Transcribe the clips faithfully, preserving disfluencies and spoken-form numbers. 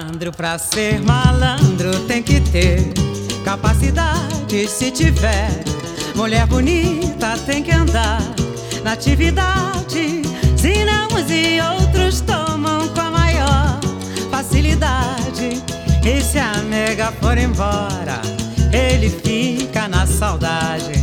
Malandro, pra ser malandro tem que ter capacidade, se tiver. Mulher bonita tem que andar na atividade, senão uns e outros tomam com a maior facilidade. E se a nega for embora, ele fica na saudade.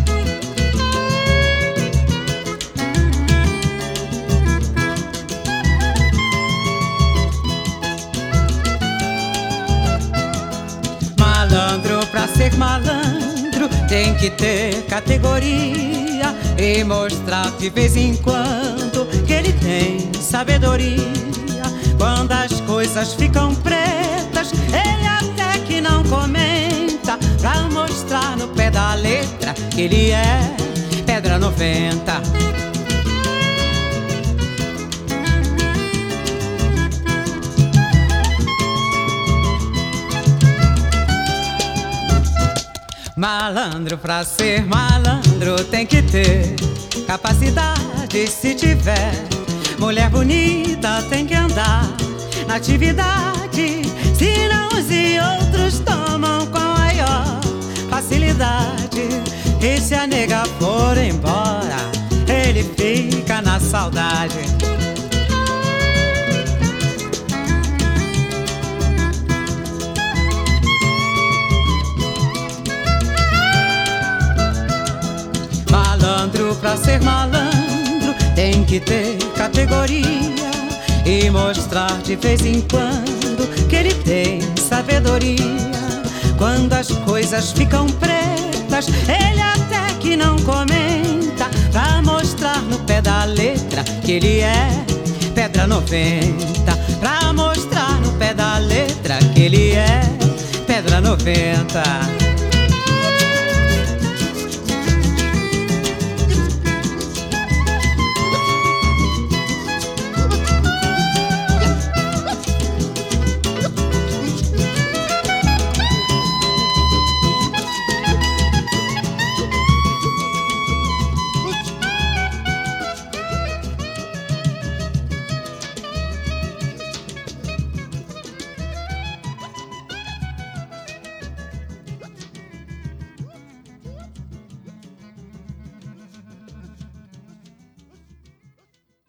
Malandro, pra ser malandro tem que ter categoria e mostrar de vez em quando que ele tem sabedoria. Quando as coisas ficam pretas, ele até que não comenta, pra mostrar no pé da letra que ele é pedra noventa. Malandro, pra ser malandro tem que ter capacidade, se tiver. Mulher bonita tem que andar na atividade, senão uns e outros tomam com a maior facilidade. E se a nega for embora, ele fica na saudade. Malandro, pra ser malandro tem que ter categoria e mostrar de vez em quando que ele tem sabedoria. Quando as coisas ficam pretas, ele até que não comenta, pra mostrar no pé da letra que ele é pedra noventa. Pra mostrar no pé da letra que ele é pedra noventa.